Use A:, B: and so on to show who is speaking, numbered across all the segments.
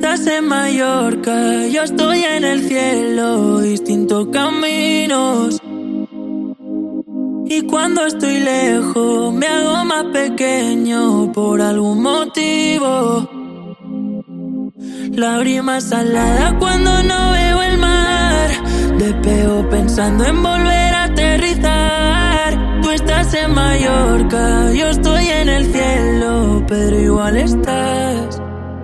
A: estás en Mallorca, yo estoy en el cielo, distintos caminos. Y cuando estoy lejos me hago más pequeño por algún motivo. Lágrima salada cuando no veo el mar, despego pensando en volver a aterrizar. Tú estás en Mallorca, yo estoy en el cielo, pero igual estás.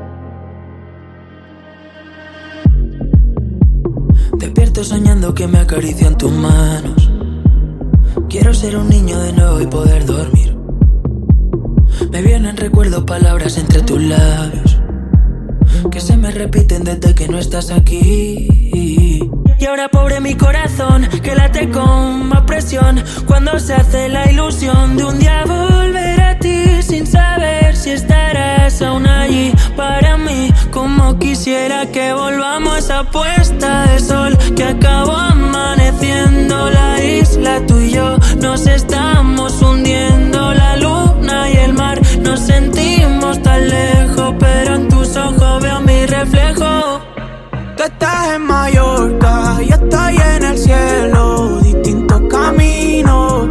A: Despierto soñando que me acarician tus manos. Quiero ser un niño de nuevo y poder dormir. Me vienen recuerdos, palabras entre tus labios que se me repiten desde que no estás aquí. Y ahora pobre mi corazón, que late con más presión cuando se hace la ilusión de un día volver a ti, sin saber si estarás aún allí para mí. Como quisiera que volvamos a esa puesta de sol que acabó amaneciendo la isla. Tú y yo nos estamos hundiendo, la luna y el mar. Nos sentimos tan lejos, pero en tus ojos veo mi reflejo.
B: Tú estás en Mallorca, yo estoy en el cielo, distintos caminos.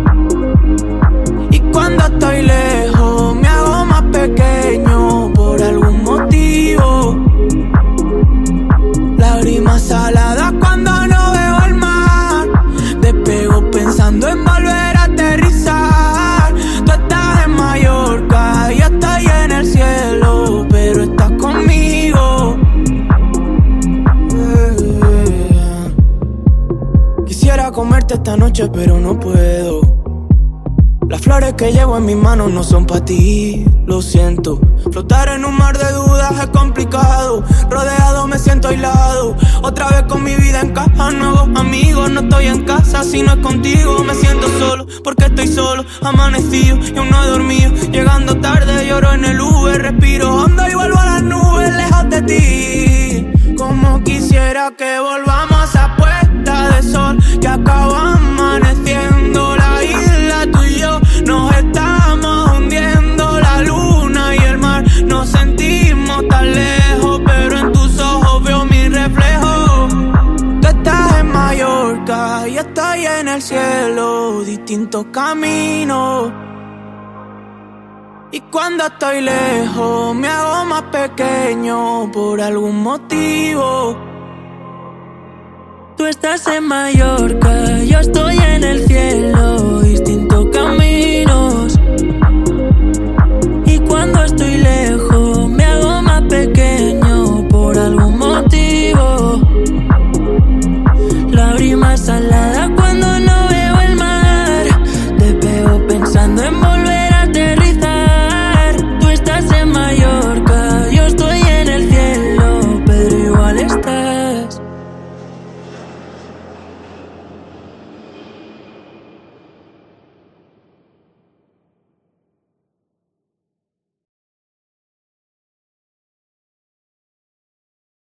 B: Y cuando estoy lejos me hago más pequeño por algún motivo. Lágrimas saladas cuando no veo el mar, despego pensando en volver a aterrizar. Tú estás en Mallorca, yo estoy en el cielo, pero estás conmigo. Quisiera comerte esta noche pero no puedo. Las flores que llevo en mis manos no son para ti, lo siento. Flotar en un mar de dudas es complicado. Rodeado me siento aislado, otra vez con mi vida en caja. Nuevos amigos, no estoy en casa si no es contigo. Me siento solo porque estoy solo, amanecido y aún no he dormido. Llegando tarde lloro en el Uber, respiro hondo y vuelvo a las nubes lejos de ti. Como quisiera que volvamos a esa puesta de sol que acabó amaneciendo la isla. Tú y yo nos estamos hundiendo, la luna y el mar. Nos sentimos tan lejos, pero en tus ojos veo mi reflejo. Tú estás en Mallorca, yo estoy en el cielo, distintos caminos. Y cuando estoy lejos me hago más pequeño por algún motivo.
A: Tú estás en Mallorca, yo estoy en el cielo,